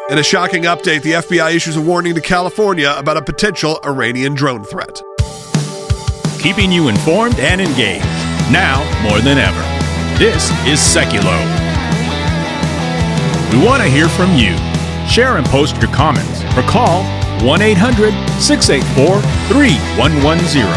In a shocking update, the FBI issues a warning to California about a potential Iranian drone threat. Keeping you informed and engaged, now more than ever. This is Seculo. We want to hear from you. Share and post your comments or call 1-800-684-3110.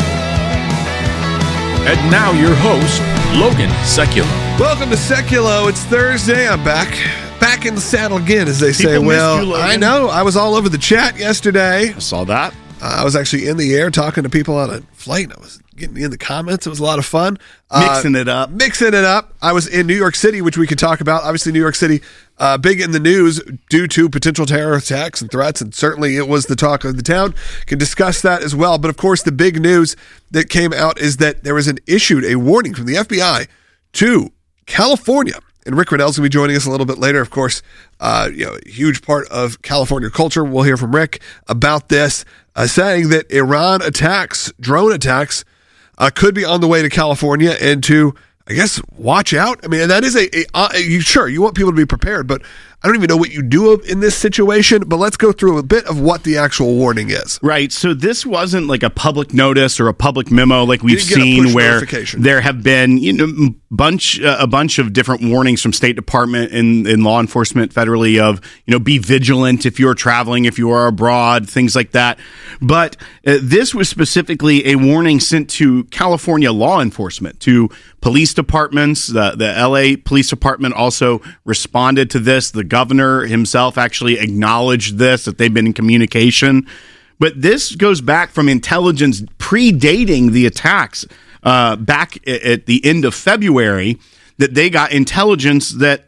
And now your host, Logan Seculo. Welcome to Seculo. It's Thursday. I'm back in the saddle again, as they say. People missed Well, you, Logan. I know. I was all over the chat yesterday. I saw that. I was actually in the air talking to people on a flight. I was getting in the comments. It was a lot of fun. Mixing it up. I was in New York City, which we could talk about. Obviously, New York City, big in the news due to potential terror attacks and threats, and certainly it was the talk of the town. Can discuss that as well. But of course, the big news that came out is that there was issued a warning from the FBI to California. And Rick Riddell's going to be joining us a little bit later. Of course, a huge part of California culture. We'll hear from Rick about this, saying that Iran attacks, drone attacks, could be on the way to California and to, I guess, watch out. I mean, that is you want people to be prepared, but I don't even know what you do in this situation, but let's go through a bit of what the actual warning is. Right. So this wasn't like a public notice or a public memo like we've seen where there have been, a bunch of different warnings from State Department and law enforcement federally of, be vigilant if you're traveling, if you are abroad, things like that. But this was specifically a warning sent to California law enforcement, to police departments. The LA Police Department also responded to this. The governor himself actually acknowledged this, that they've been in communication. But this goes back from intelligence predating the attacks back at the end of February, that they got intelligence that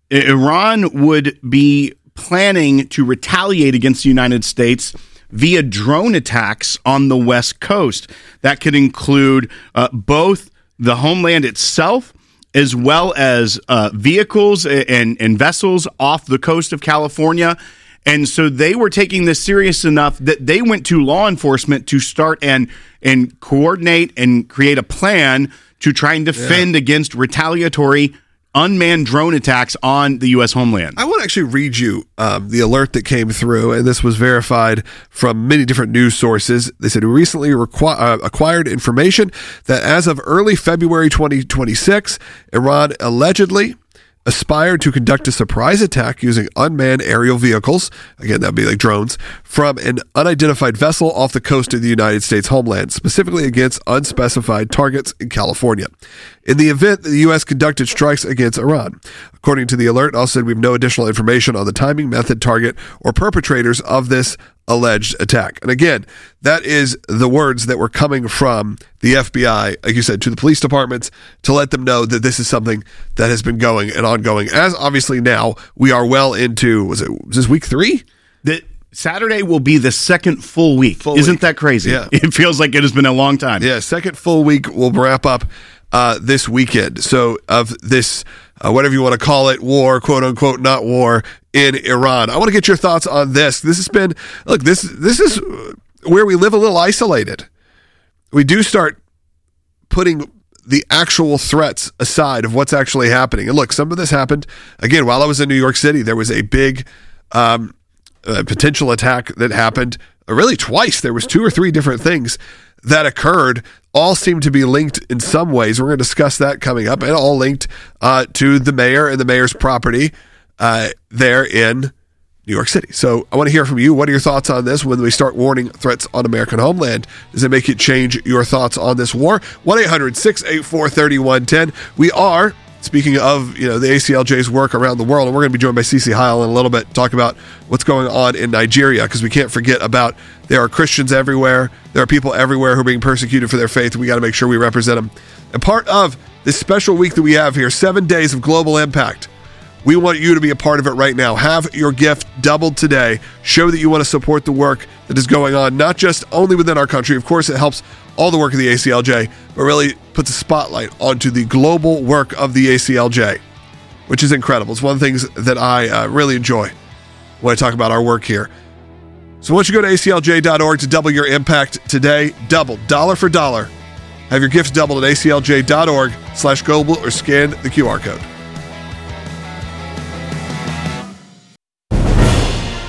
Iran would be planning to retaliate against the United States via drone attacks on the West Coast. That could include both the homeland itself, as well as vehicles and vessels off the coast of California. And so they were taking this serious enough that they went to law enforcement to start and coordinate and create a plan to try and defend against retaliatory unmanned drone attacks on the U.S. homeland. I want to actually read you the alert that came through, and this was verified from many different news sources. They said, we recently acquired information that as of early February 2026, Iran allegedly aspired to conduct a surprise attack using unmanned aerial vehicles, again, that'd be like drones, from an unidentified vessel off the coast of the United States homeland, specifically against unspecified targets in California. In the event, the U.S. conducted strikes against Iran. According to the alert, also said we have no additional information on the timing, method, target, or perpetrators of this alleged attack. And again, that is the words that were coming from the FBI, like you said, to the police departments to let them know that this is something that has been going and ongoing. As obviously now we are well into, was this week 3? That Saturday will be the second full week. Isn't that crazy? Yeah. It feels like it has been a long time. Yeah, second full week will wrap up this weekend. So of this, whatever you want to call it, war, quote unquote, not war, in Iran. I want to get your thoughts on this. This has been, look, this is where we live a little isolated. We do start putting the actual threats aside of what's actually happening. And look, some of this happened, again, while I was in New York City. There was a big potential attack that happened really twice. There was 2 or 3 different things that occurred, all seem to be linked in some ways. We're going to discuss that coming up, and all linked to the mayor and the mayor's property there in New York City. So I want to hear from you. What are your thoughts on this when we start warning threats on American homeland? Does it make you change your thoughts on this war? 1-800-684-3110. We are, speaking of the ACLJ's work around the world, and we're going to be joined by Cece Heil in a little bit to talk about what's going on in Nigeria, because we can't forget about there are Christians everywhere. There are people everywhere who are being persecuted for their faith. We got to make sure we represent them. And part of this special week that we have here, 7 days of global impact, we want you to be a part of it right now. Have your gift doubled today. Show that you want to support the work that is going on, not just only within our country. Of course, it helps all the work of the ACLJ, but really puts a spotlight onto the global work of the ACLJ, which is incredible. It's one of the things that I really enjoy when I talk about our work here. So once you go to aclj.org to double your impact today, double, dollar for dollar. Have your gifts doubled at aclj.org/global or scan the QR code.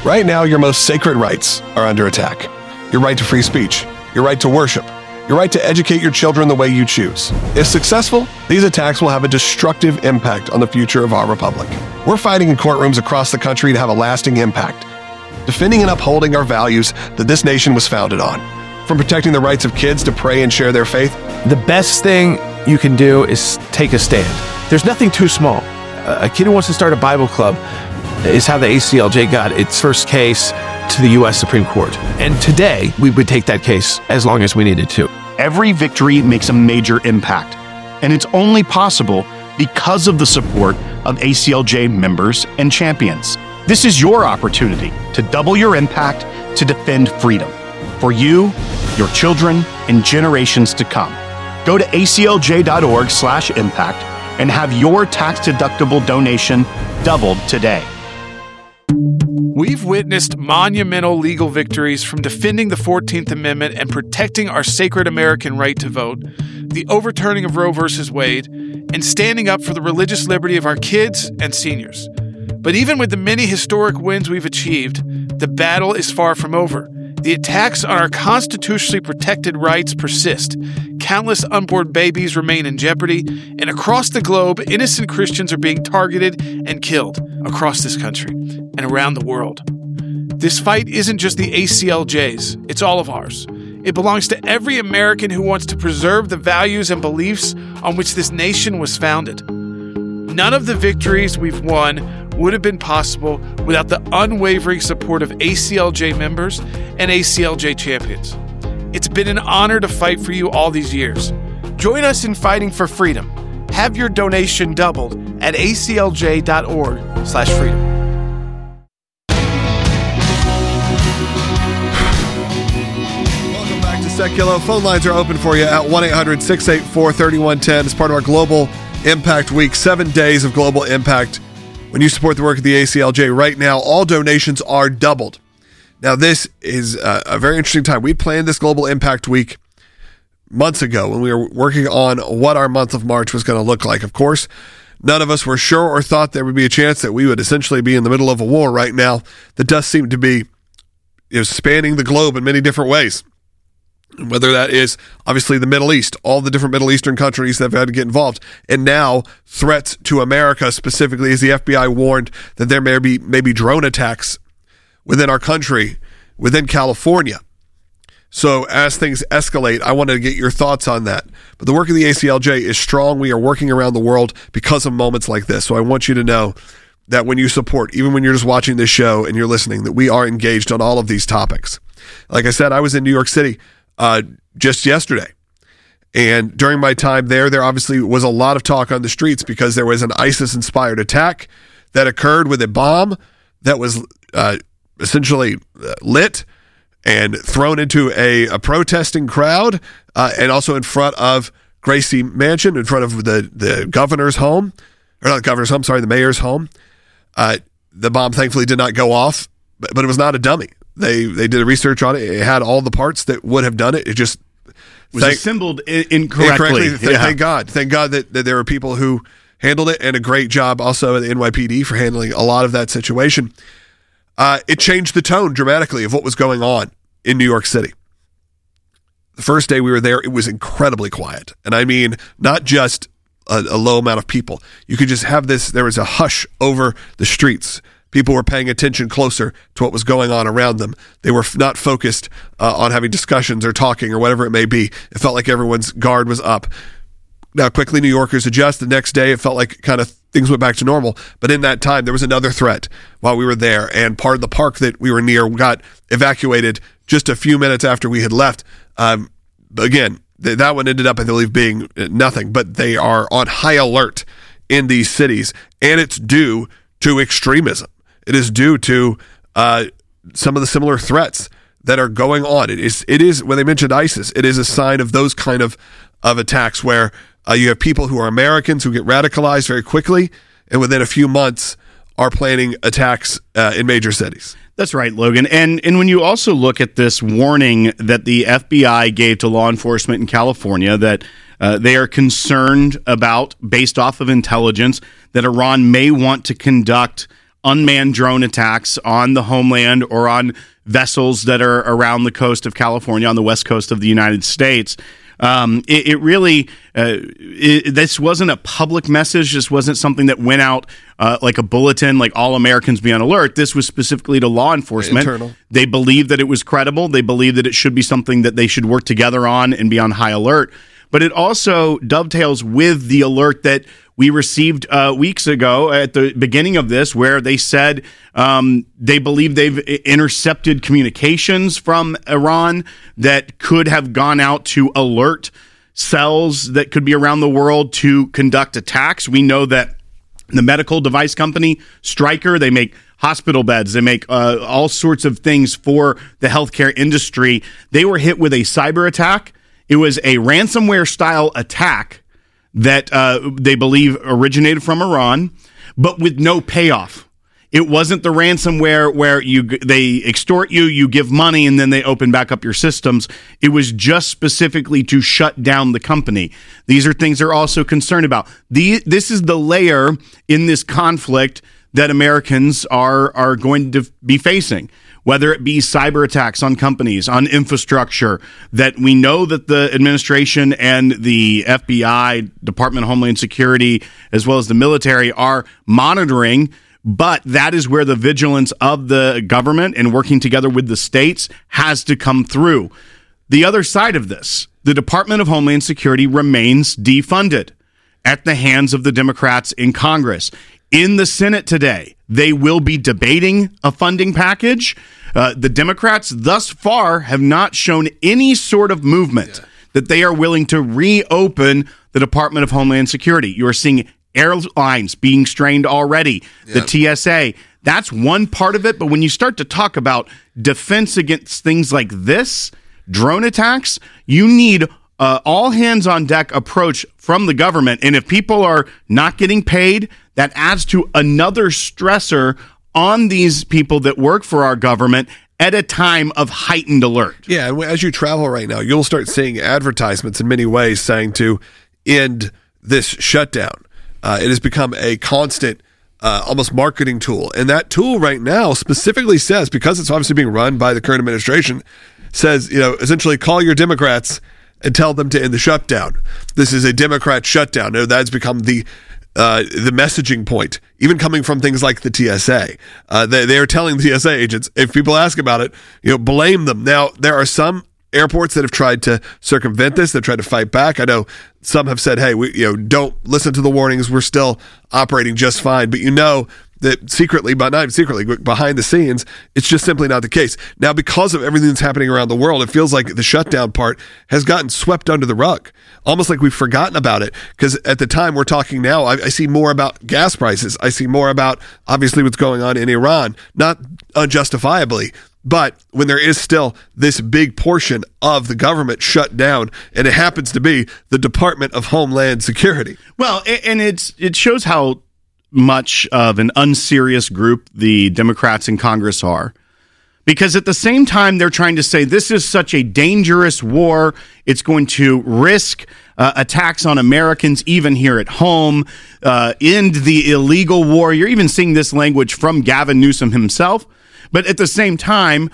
Right now, your most sacred rights are under attack. Your right to free speech, your right to worship, your right to educate your children the way you choose. If successful, these attacks will have a destructive impact on the future of our republic. We're fighting in courtrooms across the country to have a lasting impact, defending and upholding our values that this nation was founded on. From protecting the rights of kids to pray and share their faith. The best thing you can do is take a stand. There's nothing too small. A kid who wants to start a Bible club is how the ACLJ got its first case to the U.S. Supreme Court. And today, we would take that case as long as we needed to. Every victory makes a major impact, and it's only possible because of the support of ACLJ members and champions. This is your opportunity to double your impact to defend freedom for you, your children, and generations to come. Go to aclj.org/impact and have your tax-deductible donation doubled today. We've witnessed monumental legal victories from defending the 14th Amendment and protecting our sacred American right to vote, the overturning of Roe v. Wade, and standing up for the religious liberty of our kids and seniors. But even with the many historic wins we've achieved, the battle is far from over. The attacks on our constitutionally protected rights persist. Countless unborn babies remain in jeopardy, and across the globe, innocent Christians are being targeted and killed across this country and around the world. This fight isn't just the ACLJ's, it's all of ours. It belongs to every American who wants to preserve the values and beliefs on which this nation was founded. None of the victories we've won would have been possible without the unwavering support of ACLJ members and ACLJ champions. It's been an honor to fight for you all these years. Join us in fighting for freedom. Have your donation doubled at aclj.org/freedom. Welcome back to Seculo. Phone lines are open for you at 1-800-684-3110 as part of our Global Impact Week. 7 days of Global Impact. When you support the work of the ACLJ right now, all donations are doubled. Now, this is a very interesting time. We planned this Global Impact Week months ago when we were working on what our month of March was going to look like. Of course, none of us were sure or thought there would be a chance that we would essentially be in the middle of a war right now that does seem to be spanning the globe in many different ways. Whether that is obviously the Middle East, all the different Middle Eastern countries that have had to get involved, and now threats to America specifically as the FBI warned that there may be drone attacks within our country, within California. So as things escalate, I wanted to get your thoughts on that. But the work of the ACLJ is strong. We are working around the world because of moments like this. So I want you to know that when you support, even when you're just watching this show and you're listening, that we are engaged on all of these topics. Like I said, I was in New York City just yesterday. And during my time there obviously was a lot of talk on the streets because there was an ISIS-inspired attack that occurred with a bomb that was essentially lit and thrown into a protesting crowd and also in front of Gracie Mansion, in front of the governor's home, or not the governor's home, sorry, the mayor's home. The bomb thankfully did not go off, but it was not a dummy. They did a research on it. It had all the parts that would have done it. It just was assembled incorrectly. Thank God. Thank God that there were people who handled it, and a great job also at the NYPD for handling a lot of that situation. It changed the tone dramatically of what was going on in New York City. The first day we were there, it was incredibly quiet. And I mean, not just a low amount of people. You could just have this, there was a hush over the streets. People were paying attention closer to what was going on around them. They were not focused on having discussions or talking or whatever it may be. It felt like everyone's guard was up. Now, quickly, New Yorkers adjust. The next day, it felt like kind of things went back to normal. But in that time, there was another threat while we were there. And part of the park that we were near got evacuated just a few minutes after we had left. Again, that one ended up, I believe, being nothing. But they are on high alert in these cities. And it's due to extremism. It is due to some of the similar threats that are going on. It is when they mentioned ISIS, it is a sign of those kind of attacks where you have people who are Americans who get radicalized very quickly and within a few months are planning attacks in major cities. That's right, Logan. And when you also look at this warning that the FBI gave to law enforcement in California that they are concerned about, based off of intelligence, that Iran may want to conduct unmanned drone attacks on the homeland or on vessels that are around the coast of California, on the west coast of the United States. This wasn't a public message. This wasn't something that went out like a bulletin, like all Americans be on alert. This was specifically to law enforcement. Internal. They believed that it was credible. They believed that it should be something that they should work together on and be on high alert. But it also dovetails with the alert that we received weeks ago at the beginning of this, where they said they believe they've intercepted communications from Iran that could have gone out to alert cells that could be around the world to conduct attacks. We know that the medical device company Stryker, they make hospital beds, they make all sorts of things for the healthcare industry. They were hit with a cyber attack. It was a ransomware style attack that they believe originated from Iran, but with no payoff. It wasn't the ransomware where they extort you, you give money, and then they open back up your systems. It was just specifically to shut down the company. These are things they're also concerned about. This is the layer in this conflict that Americans are going to be facing, whether it be cyber attacks on companies, on infrastructure, that we know that the administration and the FBI, Department of Homeland Security, as well as the military are monitoring. But that is where the vigilance of the government and working together with the states has to come through. The other side of this, the Department of Homeland Security remains defunded at the hands of the Democrats in Congress. In the Senate today, they will be debating a funding package. The Democrats thus far have not shown any sort of movement that they are willing to reopen the Department of Homeland Security. You are seeing airlines being strained already, the TSA. That's one part of it. But when you start to talk about defense against things like this, drone attacks, you need all hands on deck approach from the government. And if people are not getting paid, that adds to another stressor on these people that work for our government at a time of heightened alert. Yeah, and as you travel right now, you'll start seeing advertisements in many ways saying to end this shutdown. It has become a constant, almost marketing tool. And that tool right now specifically says, because it's obviously being run by the current administration, says, essentially call your Democrats and tell them to end the shutdown. This is a Democrat shutdown. Now, that's become the messaging point, even coming from things like the TSA. They are telling the TSA agents, if people ask about it, blame them. Now, there are some airports that have tried to circumvent this, that tried to fight back. I know some have said, hey, we don't listen to the warnings. We're still operating just fine. But that secretly, but not even secretly, but behind the scenes, it's just simply not the case. Now, because of everything that's happening around the world, it feels like the shutdown part has gotten swept under the rug, almost like we've forgotten about it. Because at the time we're talking now, I see more about gas prices. I see more about, obviously, what's going on in Iran, not unjustifiably. But when there is still this big portion of the government shut down, and it happens to be the Department of Homeland Security. Well, and it shows how much of an unserious group the Democrats in Congress are. Because at the same time, they're trying to say this is such a dangerous war. It's going to risk attacks on Americans, even here at home, end the illegal war. You're even seeing this language from Gavin Newsom himself. But at the same time,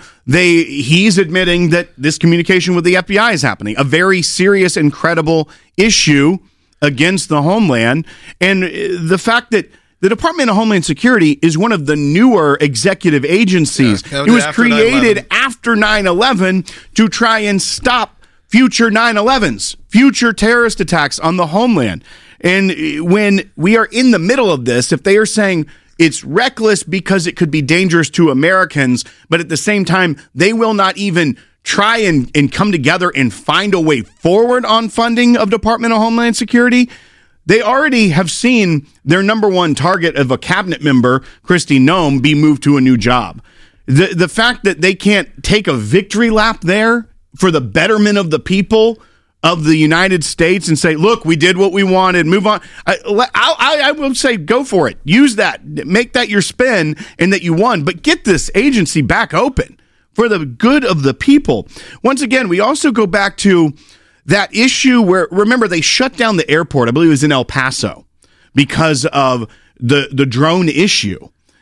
he's admitting that this communication with the FBI is happening, a very serious and credible issue against the homeland. And the fact that the Department of Homeland Security is one of the newer executive agencies. It was created after 9/11 to try and stop future 9/11s, future terrorist attacks on the homeland. And when we are in the middle of this, if they are saying it's reckless because it could be dangerous to Americans, but at the same time, they will not even try and come together and find a way forward on funding of Department of Homeland Security, they already have seen their number one target of a cabinet member, Kristi Noem, be moved to a new job. The fact that they can't take a victory lap there for the betterment of the people of the United States and say, look, we did what we wanted, move on. I will say, go for it. Use that. Make that your spin and that you won. But get this agency back open for the good of the people. Once again, we also go back to that issue where, remember, they shut down the airport. I believe it was in El Paso because of the drone issue.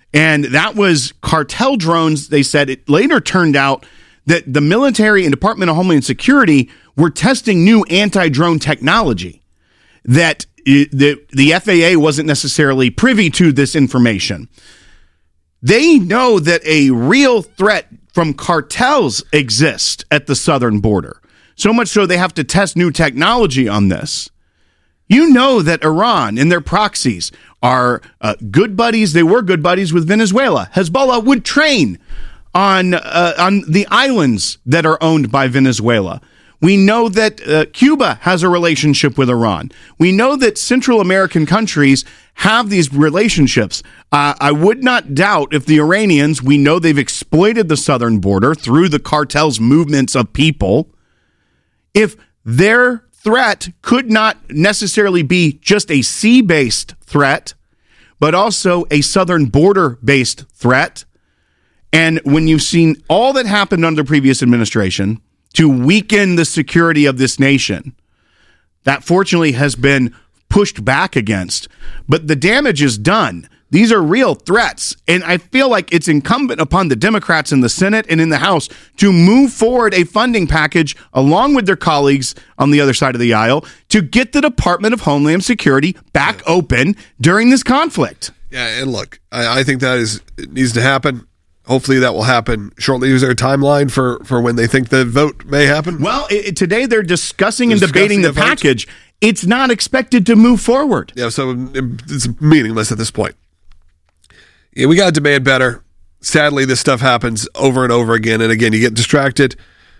And that was cartel drones. They said it later turned out that the military and Department of Homeland Security were testing new anti-drone technology, that the FAA wasn't necessarily privy to this information. They know that a real threat from cartels exists at the southern border. So much so they have to test new technology on this. You know that Iran and their proxies are good buddies. They were good buddies with Venezuela. Hezbollah would train on the islands that are owned by Venezuela. We know that Cuba has a relationship with Iran. We know that Central American countries have these relationships. I would not doubt if the Iranians, we know they've exploited the southern border through the cartel's movements of people. If their threat could not necessarily be just a sea-based threat, but also a southern border-based threat. And when you've seen all that happened under the previous administration to weaken the security of this nation, that fortunately has been pushed back against. But the damage is done. These are real threats. And I feel like it's incumbent upon the Democrats in the Senate and in the House to move forward a funding package along with their colleagues on the other side of the aisle to get the Department of Homeland Security back open during this conflict. Yeah, and look, I think that needs to happen. Hopefully that will happen shortly. Is there a timeline for when they think the vote may happen? Well, today they're discussing and debating the package. It's not expected to move forward. Yeah, so it's meaningless at this point. Yeah, we got to demand better. Sadly, this stuff happens over and over again. And again, you get distracted.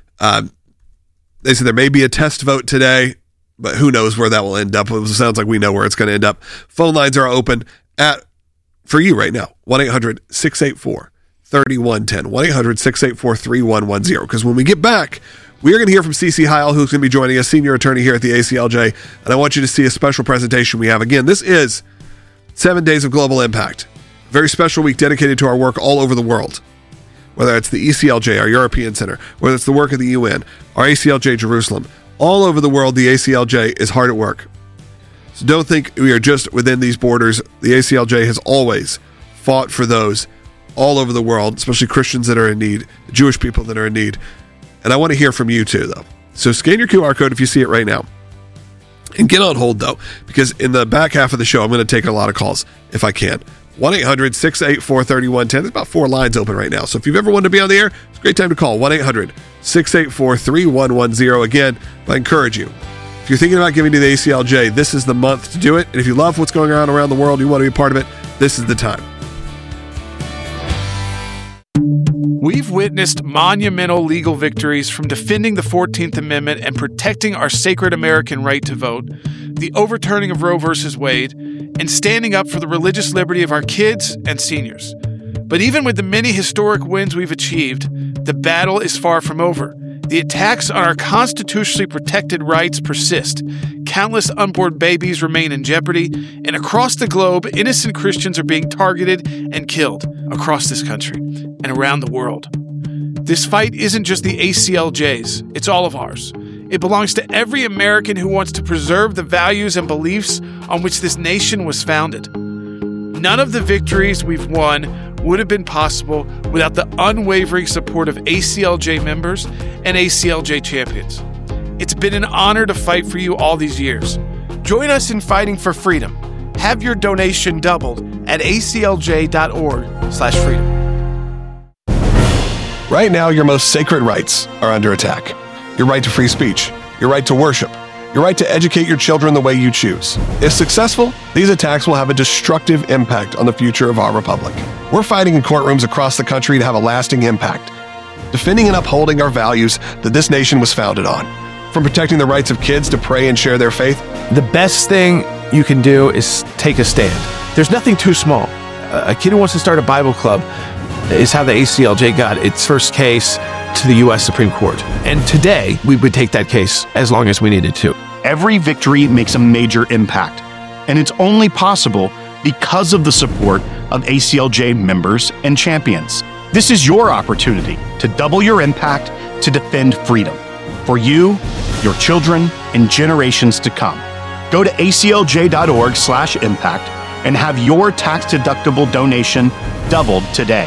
They say there may be a test vote today, but who knows where that will end up. It sounds like we know where it's going to end up. Phone lines are open for you right now. 1-800-684-3110. 1-800-684-3110. Because when we get back, we are going to hear from Cece Heil, who's going to be joining us, senior attorney here at the ACLJ. And I want you to see a special presentation we have. Again, this is 7 Days of Global Impact. Very special week dedicated to our work all over the world. Whether it's the ECLJ, our European Center, whether it's the work of the UN, our ACLJ Jerusalem. All over the world, the ACLJ is hard at work. So don't think we are just within these borders. The ACLJ has always fought for those all over the world, especially Christians that are in need, Jewish people that are in need. And I want to hear from you too, though. So scan your QR code if you see it right now. And get on hold, though, because in the back half of the show, I'm going to take a lot of calls if I can. 1-800-684-3110. There's about 4 lines open right now. So if you've ever wanted to be on the air, it's a great time to call. 1-800-684-3110. Again, I encourage you. If you're thinking about giving to the ACLJ, this is the month to do it. And if you love what's going on around the world, you want to be a part of it, this is the time. We've witnessed monumental legal victories from defending the 14th Amendment and protecting our sacred American right to vote, the overturning of Roe v. Wade, and standing up for the religious liberty of our kids and seniors. But even with the many historic wins we've achieved, the battle is far from over. The attacks on our constitutionally protected rights persist. Countless unborn babies remain in jeopardy, and across the globe, innocent Christians are being targeted and killed across this country and around the world. This fight isn't just the ACLJ's, it's all of ours. It belongs to every American who wants to preserve the values and beliefs on which this nation was founded. None of the victories we've won would have been possible without the unwavering support of ACLJ members and ACLJ champions. It's been an honor to fight for you all these years. Join us in fighting for freedom. Have your donation doubled at aclj.org/freedom. Right now, your most sacred rights are under attack. Your right to free speech, your right to worship, your right to educate your children the way you choose. If successful, these attacks will have a destructive impact on the future of our republic. We're fighting in courtrooms across the country to have a lasting impact, defending and upholding our values that this nation was founded on. From protecting the rights of kids to pray and share their faith. The best thing you can do is take a stand. There's nothing too small. A kid who wants to start a Bible club is how the ACLJ got its first case to the U.S. Supreme Court. And today, we would take that case as long as we needed to. Every victory makes a major impact, and it's only possible because of the support of ACLJ members and champions. This is your opportunity to double your impact to defend freedom for you, your children, and generations to come. Go to aclj.org/impact and have your tax-deductible donation doubled today.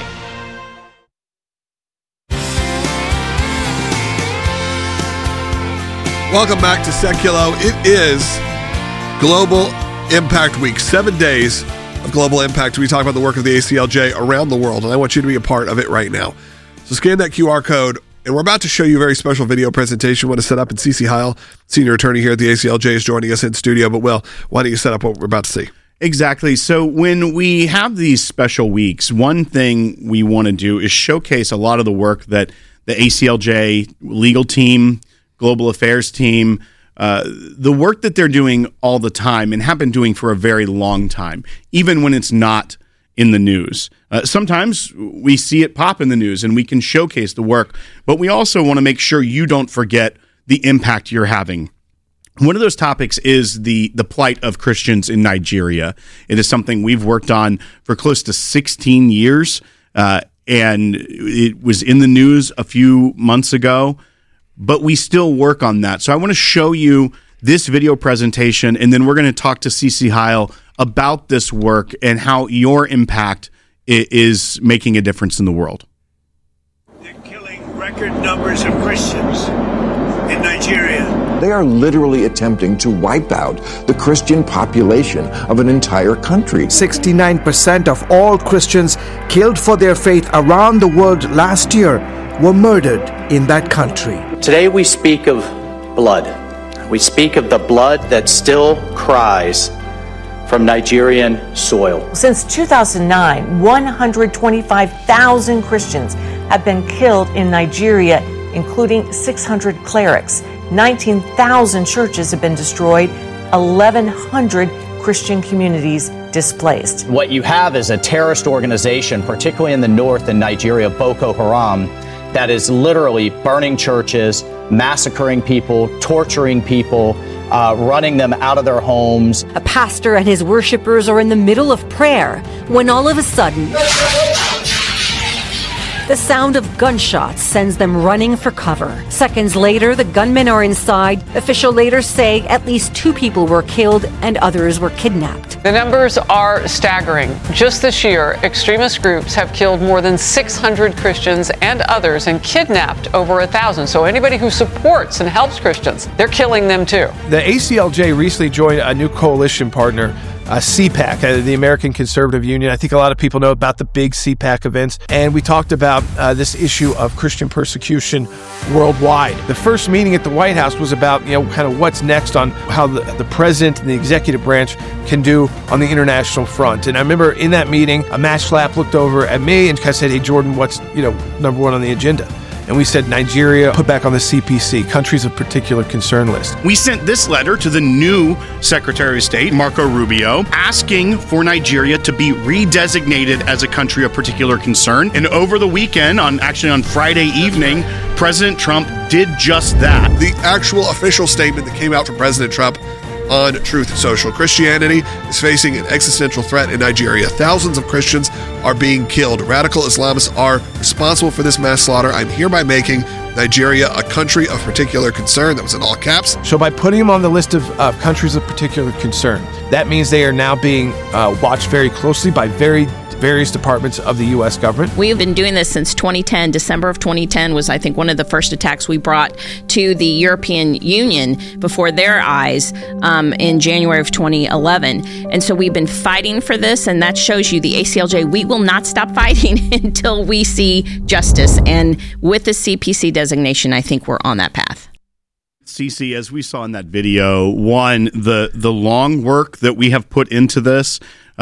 Welcome back to Seculo. It is Global Impact Week, 7 days of Global Impact. We talk about the work of the ACLJ around the world, and I want you to be a part of it right now. So scan that QR code, and we're about to show you a very special video presentation. What to set up, and Cece Heil, senior attorney here at the ACLJ, is joining us in studio. But Will, why don't you set up what we're about to see? Exactly. So when we have these special weeks, one thing we want to do is showcase a lot of the work that the ACLJ legal team, global affairs team, the work that they're doing all the time and have been doing for a very long time, even when it's not in the news. Sometimes we see it pop in the news and we can showcase the work, but we also want to make sure you don't forget the impact you're having. One of those topics is the plight of Christians in Nigeria. It is something we've worked on for close to 16 years, and it was in the news a few months ago. But we still work on that. So I want to show you this video presentation, and then we're going to talk to Cece Heil about this work and how your impact is making a difference in the world. They're killing record numbers of Christians in Nigeria. They are literally attempting to wipe out the Christian population of an entire country. 69% of all Christians killed for their faith around the world last year were murdered in that country. Today we speak of blood. We speak of the blood that still cries from Nigerian soil. Since 2009, 125,000 Christians have been killed in Nigeria, including 600 clerics. 19,000 churches have been destroyed, 1,100 Christian communities displaced. What you have is a terrorist organization, particularly in the north in Nigeria, Boko Haram, that is literally burning churches, massacring people, torturing people, running them out of their homes. A pastor and his worshipers are in the middle of prayer when all of a sudden, the sound of gunshots sends them running for cover. Seconds later, the gunmen are inside. Officials later say at least 2 people were killed and others were kidnapped. The numbers are staggering. Just this year, extremist groups have killed more than 600 Christians and others and kidnapped over 1,000. So anybody who supports and helps Christians, they're killing them too. The ACLJ recently joined a new coalition partner, CPAC, the American Conservative Union. I think a lot of people know about the big CPAC events, and we talked about this issue of Christian persecution worldwide. The first meeting at the White House was about, kind of what's next on how the president and the executive branch can do on the international front. And I remember in that meeting, Matt Schlapp looked over at me and kind of said, "Hey, Jordan, what's number one on the agenda?" And we said Nigeria put back on the CPC, countries of particular concern list. We sent this letter to the new Secretary of State, Marco Rubio, asking for Nigeria to be redesignated as a country of particular concern. And over the weekend, on Friday evening, President Trump did just that. The actual official statement that came out from President Trump on Truth Social: Christianity is facing an existential threat in Nigeria. Thousands of Christians are being killed. Radical Islamists are responsible for this mass slaughter. I'm hereby making Nigeria a country of particular concern. That was in all caps. So by putting them on the list of countries of particular concern, that means they are now being watched very closely by various departments of the U.S. government. We've been doing this since 2010. December of 2010 was, I think, one of the first attacks we brought to the European Union before their eyes in January of 2011. And so we've been fighting for this, and that shows you the ACLJ, we will not stop fighting until we see justice. And with the CPC designation, I think we're on that path. Cece, as we saw in that video, one, the long work that we have put into this,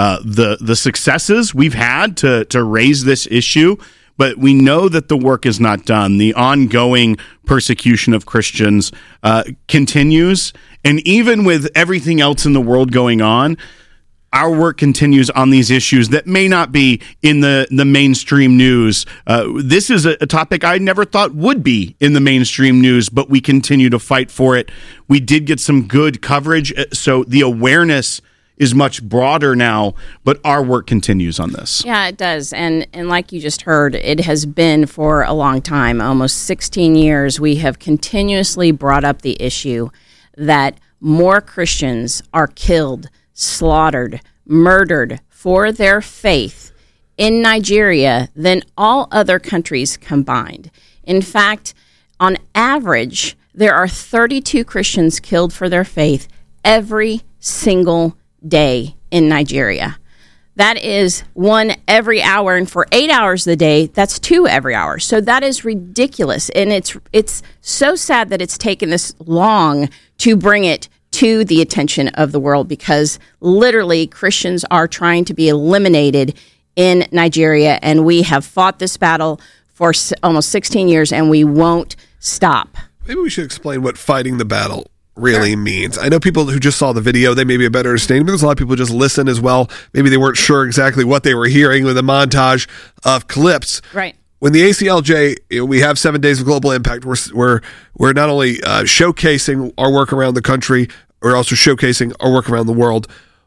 the successes we've had to raise this issue, but we know that the work is not done. The ongoing persecution of Christians continues, and even with everything else in the world going on, our work continues on these issues that may not be in the mainstream news. This is a topic I never thought would be in the mainstream news, but we continue to fight for it. We did get some good coverage, so the awareness is much broader now, but our work continues on this. Yeah, it does. And like you just heard, it has been for a long time, almost 16 years. We have continuously brought up the issue that more Christians are killed, slaughtered, murdered for their faith in Nigeria than all other countries combined. In fact, on average, there are 32 Christians killed for their faith every single day in Nigeria. That is one every hour, and for 8 hours a day, that's 2 every hour. So that is ridiculous, and it's so sad that it's taken this long to bring it to the attention of the world, because literally Christians are trying to be eliminated in Nigeria, and we have fought this battle for almost 16 years, and we won't stop. Maybe we should explain what fighting the battle really means. I know people who just saw the video, they may be a better understanding, but there's a lot of people who just listen as well. Maybe they weren't sure exactly what they were hearing with a montage of clips. Right. When the ACLJ, we have 7 days of global impact. We're not only showcasing our work around the country, we're also showcasing our work around the world.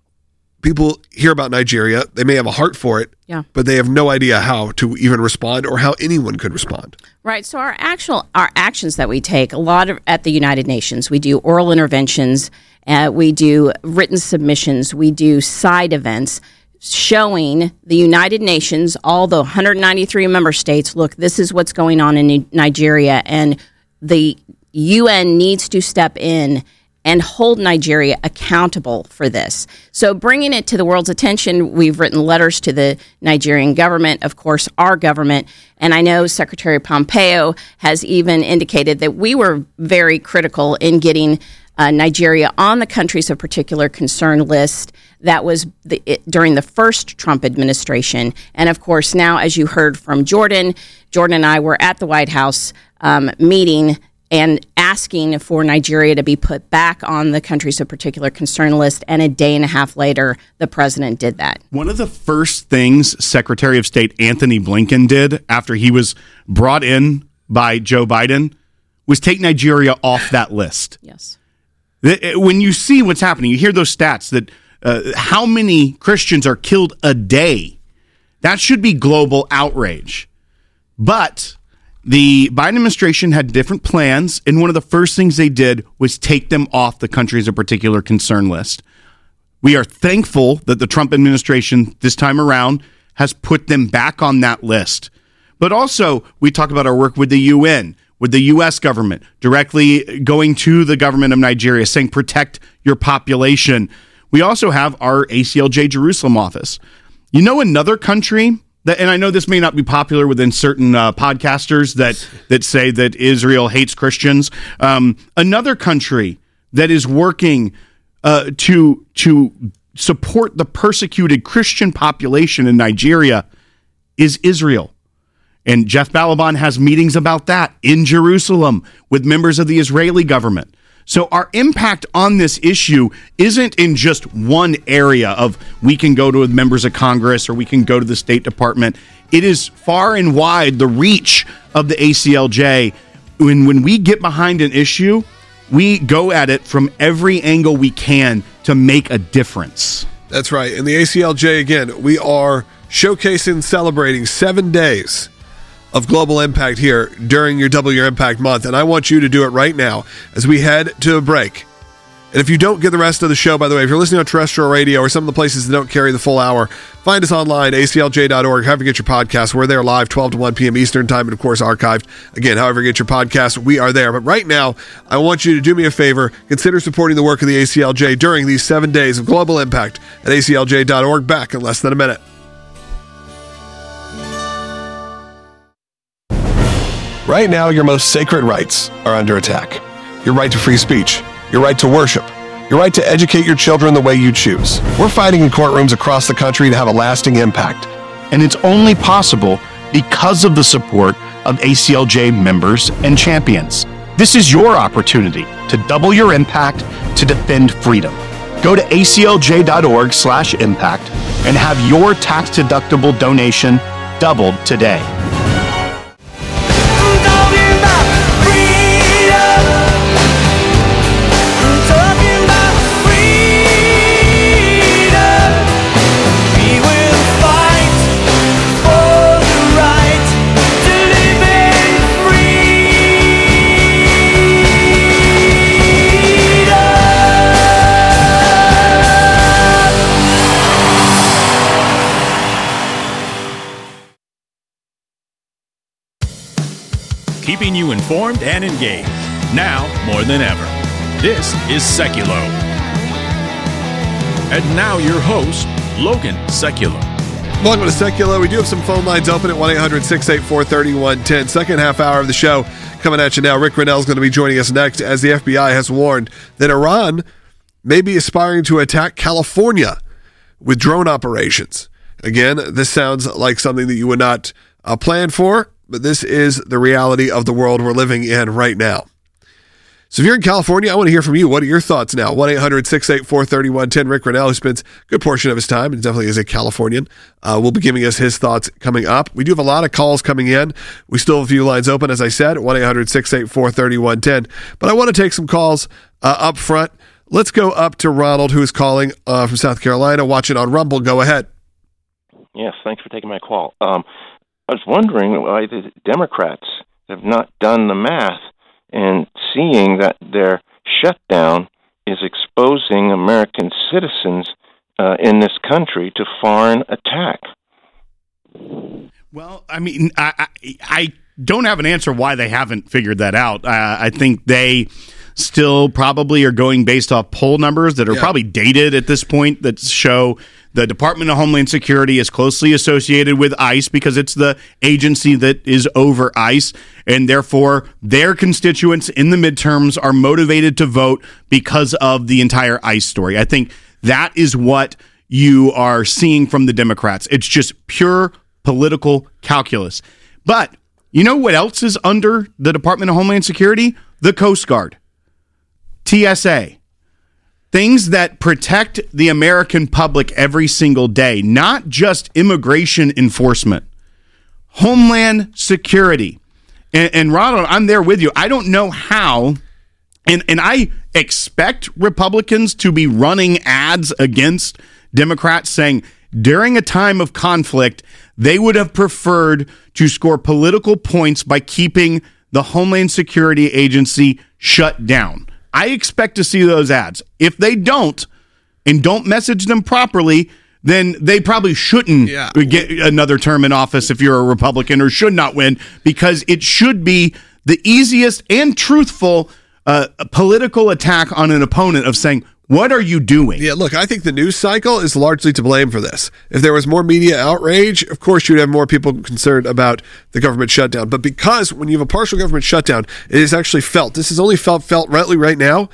People hear about Nigeria. They may have a heart for it, but they have no idea how to even respond or how anyone could respond. Right. So our actions that we take, a lot of at the United Nations, we do oral interventions, we do written submissions, we do side events showing the United Nations, all the 193 member states, look, this is what's going on in Nigeria, and the UN needs to step in and hold Nigeria accountable for this. So bringing it to the world's attention, we've written letters to the Nigerian government, of course, our government, and I know Secretary Pompeo has even indicated that we were very critical in getting Nigeria on the countries of particular concern list. That was during the first Trump administration. And of course, now, as you heard from Jordan and I were at the White House meeting and asking for Nigeria to be put back on the countries of particular concern list. And a day and a half later, the president did that. One of the first things Secretary of State Anthony Blinken did after he was brought in by Joe Biden was take Nigeria off that list. Yes. When you see what's happening, you hear those stats that how many Christians are killed a day. That should be global outrage. But the Biden administration had different plans, and one of the first things they did was take them off the countries of particular concern list. We are thankful that the Trump administration this time around has put them back on that list. But also, we talk about our work with the UN, with the U.S. government, directly going to the government of Nigeria, saying protect your population. We also have our ACLJ Jerusalem office. You know, another country and I know this may not be popular within certain podcasters that say that Israel hates Christians. Another country that is working to support the persecuted Christian population in Nigeria is Israel. And Jeff Balaban has meetings about that in Jerusalem with members of the Israeli government. So our impact on this issue isn't in just one area of we can go to members of Congress or we can go to the State Department. It is far and wide the reach of the ACLJ. When we get behind an issue, we go at it from every angle we can to make a difference. That's right. And the ACLJ, again, we are showcasing, celebrating 7 days of global impact here during your Double Your Impact month. And I want you to do it right now as we head to a break. And if you don't get the rest of the show, by the way, if you're listening on terrestrial radio or some of the places that don't carry the full hour, find us online, aclj.org, however you get your podcasts. We're there live 12 to 1 p.m. Eastern time and, of course, archived. Again, however you get your podcasts, we are there. But right now, I want you to do me a favor. Consider supporting the work of the ACLJ during these 7 days of global impact at aclj.org. Back in less than a minute. Right now, your most sacred rights are under attack. Your right to free speech, your right to worship, your right to educate your children the way you choose. We're fighting in courtrooms across the country to have a lasting impact. And it's only possible because of the support of ACLJ members and champions. This is your opportunity to double your impact to defend freedom. Go to aclj.org/impact and have your tax-deductible donation doubled today. keeping you informed and engaged. Now more than ever. This is Seculo. And now your host, Logan Seculo. Welcome to Seculo. We do have some phone lines open at 1-800-684-3110. Second half hour of the show coming at you now. Rick Grenell is going to be joining us next as the FBI has warned that Iran may be aspiring to attack California with drone operations. Again, this sounds like something that you would not plan for, but this is the reality of the world we're living in right now. So if you're in California, I want to hear from you. What are your thoughts now? 1-800-684-3110. Rick Grenell, who spends a good portion of his time, and definitely is a Californian, will be giving us his thoughts coming up. We do have a lot of calls coming in. We still have a few lines open, as I said, 1-800-684-3110. But I want to take some calls up front. Let's go up to Ronald, who is calling from South Carolina, watching on Rumble. Go ahead. Yes, thanks for taking my call. I was wondering why the Democrats have not done the math and seeing that their shutdown is exposing American citizens in this country to foreign attack. Well, I mean, I don't have an answer why they haven't figured that out. I think they still probably are going based off poll numbers that are probably dated at this point that show the Department of Homeland Security is closely associated with ICE because it's the agency that is over ICE, and therefore their constituents in the midterms are motivated to vote because of the entire ICE story. I think that is what you are seeing from the Democrats. It's just pure political calculus. But you know what else is under the Department of Homeland Security? The Coast Guard, TSA. Things that protect the American public every single day, not just immigration enforcement, Homeland Security. And Ronald, I'm there with you. I don't know how, and I expect Republicans to be running ads against Democrats saying during a time of conflict, they would have preferred to score political points by keeping the Homeland Security Agency shut down. I expect to see those ads. If they don't, and don't message them properly, then they probably shouldn't get another term in office if you're a Republican, or should not win, because it should be the easiest and truthful political attack on an opponent of saying, what are you doing? Yeah, look, I think the news cycle is largely to blame for this. If there was more media outrage, of course you'd have more people concerned about the government shutdown. But because when you have a partial government shutdown, it is actually felt. This is only felt rightly right now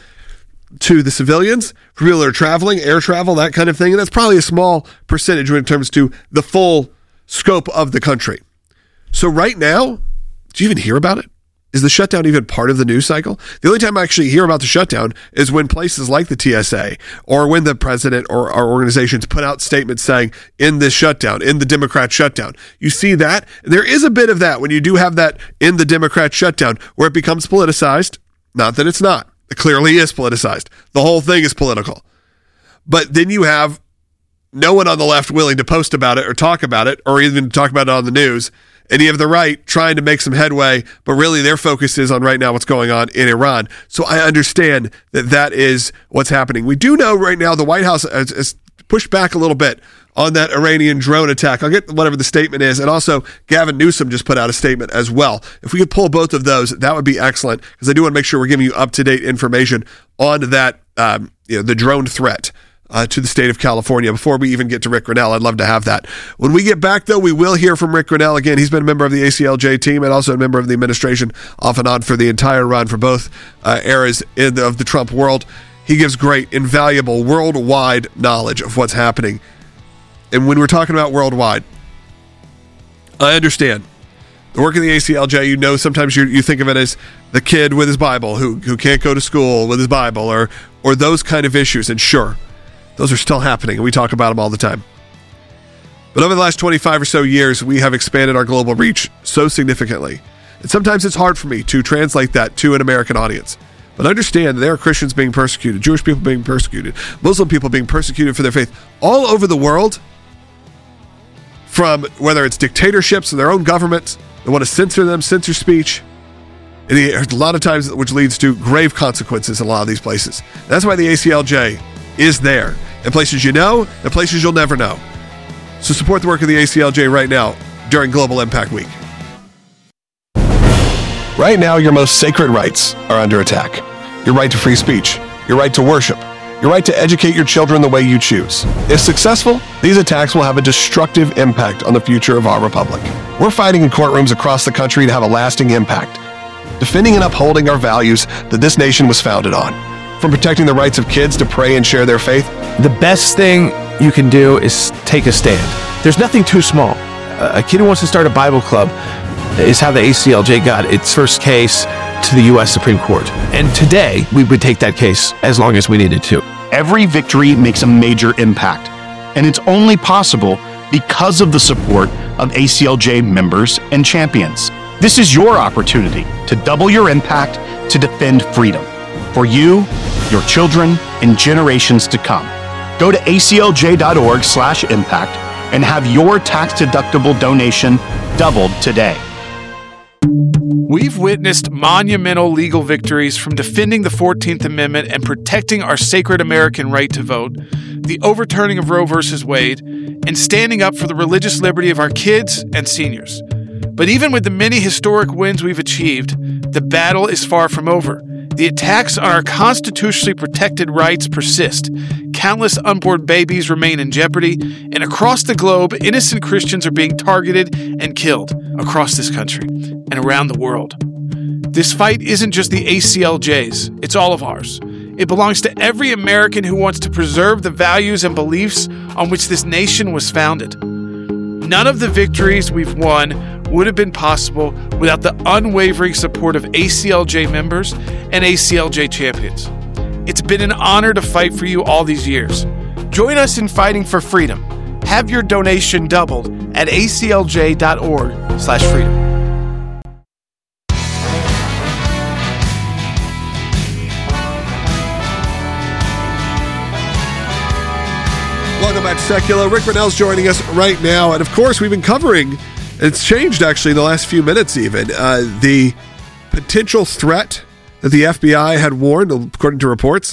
to the civilians, for people that are traveling, air travel, that kind of thing. And that's probably a small percentage when it comes to the full scope of the country. So right now, do you even hear about it? Is the shutdown even part of the news cycle? The only time I actually hear about the shutdown is when places like the TSA or when the president or our organizations put out statements saying in this shutdown, in the Democrat shutdown. You see that? There is a bit of that when you do have that in the Democrat shutdown where it becomes politicized. Not that it's not. It clearly is politicized. The whole thing is political. But then you have no one on the left willing to post about it or talk about it or even talk about it on the news. And you have the right trying to make some headway, but really their focus is on right now what's going on in Iran. So I understand that that is what's happening. We do know right now the White House has pushed back a little bit on that Iranian drone attack. I'll get whatever the statement is. And also Gavin Newsom just put out a statement as well. If we could pull both of those, that would be excellent, because I do want to make sure we're giving you up-to-date information on that, the drone threat to the state of California. Before we even get to Rick Grenell, I'd love to have that. When we get back, though, we will hear from Rick Grenell again. He's been a member of the ACLJ team and also a member of the administration off and on for the entire run for both eras of the Trump world. He gives great, invaluable, worldwide knowledge of what's happening. And when we're talking about worldwide, I understand the work of the ACLJ, sometimes you think of it as the kid with his Bible who can't go to school with his Bible or those kind of issues. And sure, those are still happening, and we talk about them all the time. But over the last 25 or so years, we have expanded our global reach so significantly. And sometimes it's hard for me to translate that to an American audience. But understand there are Christians being persecuted, Jewish people being persecuted, Muslim people being persecuted for their faith all over the world, from whether it's dictatorships or their own governments that want to censor them, censor speech. And a lot of times, which leads to grave consequences in a lot of these places. And that's why the ACLJ is there. In places you know, and places you'll never know. So support the work of the ACLJ right now during Global Impact Week. Right now, your most sacred rights are under attack. Your right to free speech, your right to worship, your right to educate your children the way you choose. If successful, these attacks will have a destructive impact on the future of our republic. We're fighting in courtrooms across the country to have a lasting impact, defending and upholding our values that this nation was founded on. From protecting the rights of kids to pray and share their faith. The best thing you can do is take a stand. There's nothing too small. A kid who wants to start a Bible club is how the ACLJ got its first case to the U.S. Supreme Court. And today, we would take that case as long as we needed to. Every victory makes a major impact, and it's only possible because of the support of ACLJ members and champions. This is your opportunity to double your impact to defend freedom for you, your children, and generations to come. Go to aclj.org/impact and have your tax-deductible donation doubled today. We've witnessed monumental legal victories from defending the 14th Amendment and protecting our sacred American right to vote, the overturning of Roe v. Wade, and standing up for the religious liberty of our kids and seniors. But even with the many historic wins we've achieved, the battle is far from over. The attacks on our constitutionally protected rights persist. Countless unborn babies remain in jeopardy, and across the globe, innocent Christians are being targeted and killed across this country and around the world. This fight isn't just the ACLJ's, it's all of ours. It belongs to every American who wants to preserve the values and beliefs on which this nation was founded. None of the victories we've won would have been possible without the unwavering support of ACLJ members and ACLJ champions. It's been an honor to fight for you all these years. Join us in fighting for freedom. Have your donation doubled at aclj.org/freedom. Welcome back to Secular. Rick Brunell's joining us right now. And of course, we've been covering, it's changed actually in the last few minutes even, the potential threat that the FBI had warned, according to reports,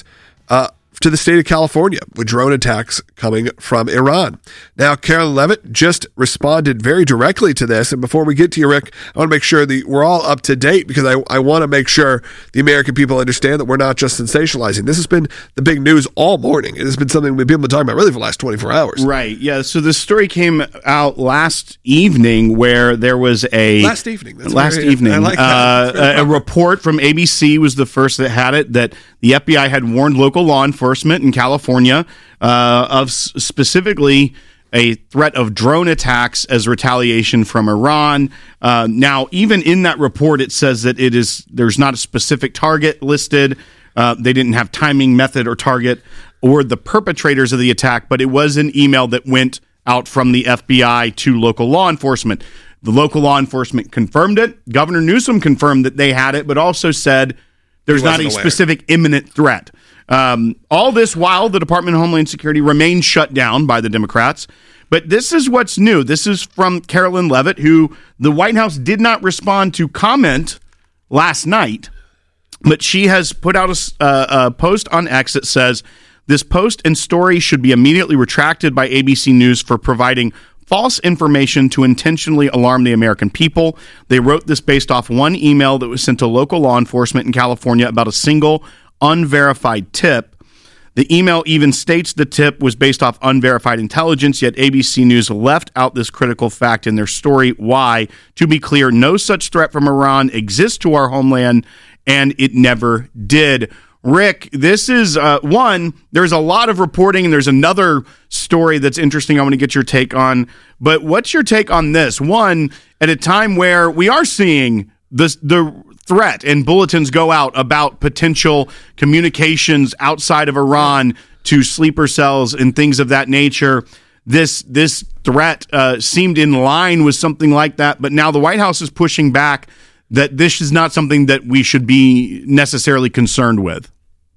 to the state of California with drone attacks coming from Iran. Now, Karoline Leavitt just responded very directly to this. And before we get to you, Rick, I want to make sure that we're all up to date because I want to make sure the American people understand that we're not just sensationalizing. This has been the big news all morning. It has been something we've been talking about really for the last 24 hours. Right. Yeah. So the story came out last evening where there was a... Last evening. I like that. A report from ABC was the first that had it that the FBI had warned local law enforcement in California of specifically a threat of drone attacks as retaliation from Iran. Now, even in that report, it says that there's not a specific target listed. They didn't have timing, method, or target, or the perpetrators of the attack, but it was an email that went out from the FBI to local law enforcement. The local law enforcement confirmed it. Governor Newsom confirmed that they had it, but also said there's not a specific imminent threat. All this while the Department of Homeland Security remains shut down by the Democrats. But this is what's new. This is from Karoline Leavitt, who the White House did not respond to comment last night. But she has put out a post on X that says, this post and story should be immediately retracted by ABC News for providing false information to intentionally alarm the American people. They wrote this based off one email that was sent to local law enforcement in California about a single unverified tip. The email even states the tip was based off unverified intelligence, yet ABC News left out this critical fact in their story. Why? To be clear, no such threat from Iran exists to our homeland, and it never did. Rick, this is one, there's a lot of reporting, and there's another story that's interesting I want to get your take on. But what's your take on this? One, at a time where we are seeing the threat and bulletins go out about potential communications outside of Iran to sleeper cells and things of that nature, this threat seemed in line with something like that. But now the White House is pushing back that this is not something that we should be necessarily concerned with.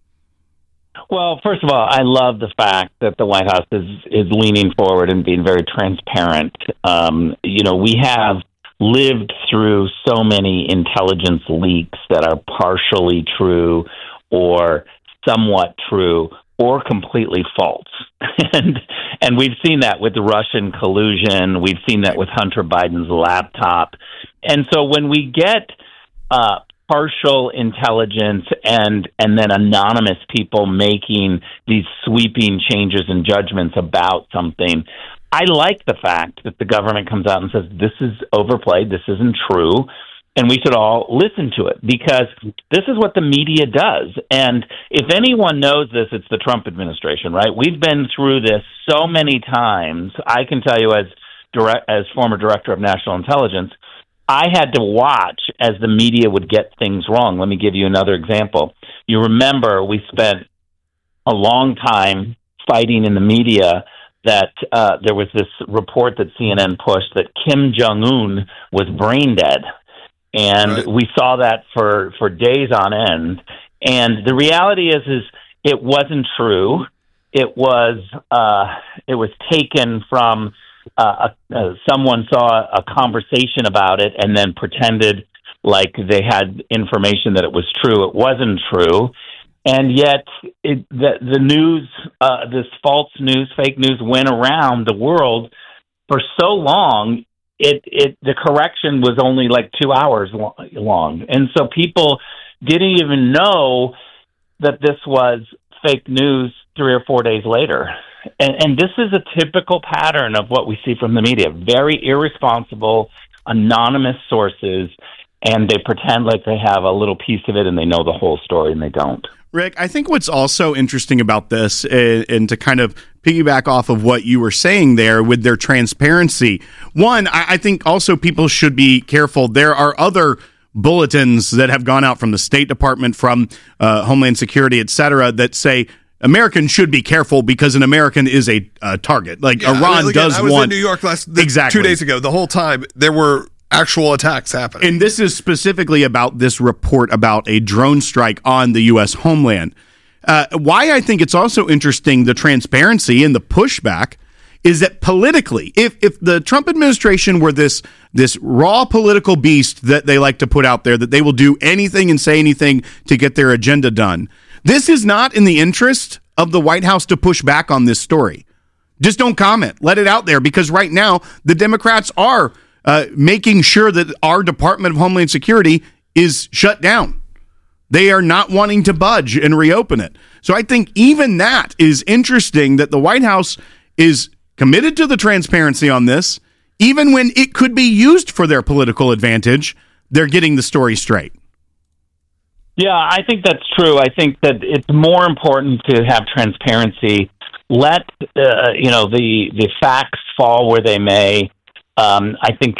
Well, first of all, I love the fact that the White House is leaning forward and being very transparent. We have lived through so many intelligence leaks that are partially true or somewhat true or completely false. And we've seen that with the Russian collusion. We've seen that with Hunter Biden's laptop. And so when we get partial intelligence and then anonymous people making these sweeping changes and judgments about something. I like the fact that the government comes out and says, this is overplayed, this isn't true, and we should all listen to it, because this is what the media does. And if anyone knows this, it's the Trump administration, right? We've been through this so many times. I can tell you, as former director of national intelligence, I had to watch as the media would get things wrong. Let me give you another example. You remember we spent a long time fighting in the media that there was this report that CNN pushed that Kim Jong-un was brain dead. And right. We saw that for days on end. And the reality is it wasn't true. It was taken from someone saw a conversation about it and then pretended like they had information that it was true. It wasn't true. And yet the news, this false news, fake news went around the world for so long. The correction was only like 2 hours long. And so people didn't even know that this was fake news 3 or 4 days later. And this is a typical pattern of what we see from the media. Very irresponsible, anonymous sources, and they pretend like they have a little piece of it and they know the whole story, and they don't. Rick, I think what's also interesting about this, and to kind of piggyback off of what you were saying there with their transparency, one, I think also people should be careful. There are other bulletins that have gone out from the State Department, from Homeland Security, et cetera, that say Americans should be careful because an American is a target. Like Iran does I was want... in New York exactly 2 days ago. The whole time there were actual attacks happening. And this is specifically about this report about a drone strike on the U.S. homeland. Why I think it's also interesting, the transparency and the pushback, is that politically, if the Trump administration were this raw political beast that they like to put out there, that they will do anything and say anything to get their agenda done, this is not in the interest of the White House to push back on this story. Just don't comment. Let it out there, because right now the Democrats are making sure that our Department of Homeland Security is shut down. They are not wanting to budge and reopen it. So I think even that is interesting, that the White House is committed to the transparency on this. Even when it could be used for their political advantage, they're getting the story straight. Yeah, I think that's true. I think that it's more important to have transparency. Let the facts fall where they may. I think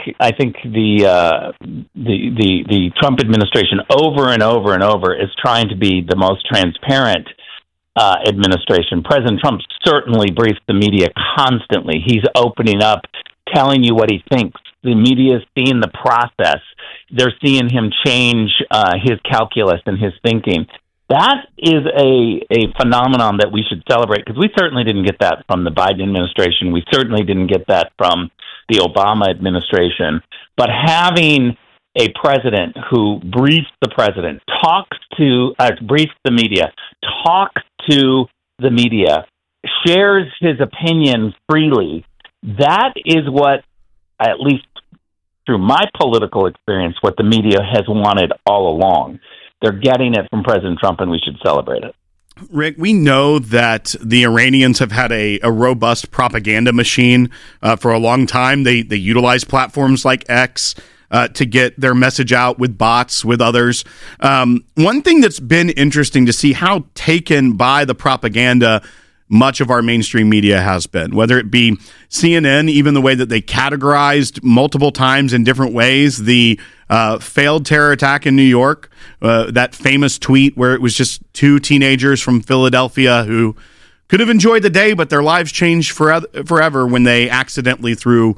the Trump administration over and over and over is trying to be the most transparent administration. President Trump certainly briefs the media constantly. He's opening up, telling you what he thinks. The media is seeing the process. They're seeing him change his calculus and his thinking. That is a phenomenon that we should celebrate, because we certainly didn't get that from the Biden administration. We certainly didn't get that from the Obama administration. But having a president who briefs the president, briefs the media, talks to the media, shares his opinions freely, that is what, at least through my political experience, what the media has wanted all along. They're getting it from President Trump, and we should celebrate it. Rick, we know that the Iranians have had a robust propaganda machine for a long time. They utilize platforms like X to get their message out with bots, with others. One thing that's been interesting to see how taken by the propaganda much of our mainstream media has been, whether it be CNN, even the way that they categorized multiple times in different ways the failed terror attack in New York, that famous tweet where it was just two teenagers from Philadelphia who could have enjoyed the day, but their lives changed forever when they accidentally threw,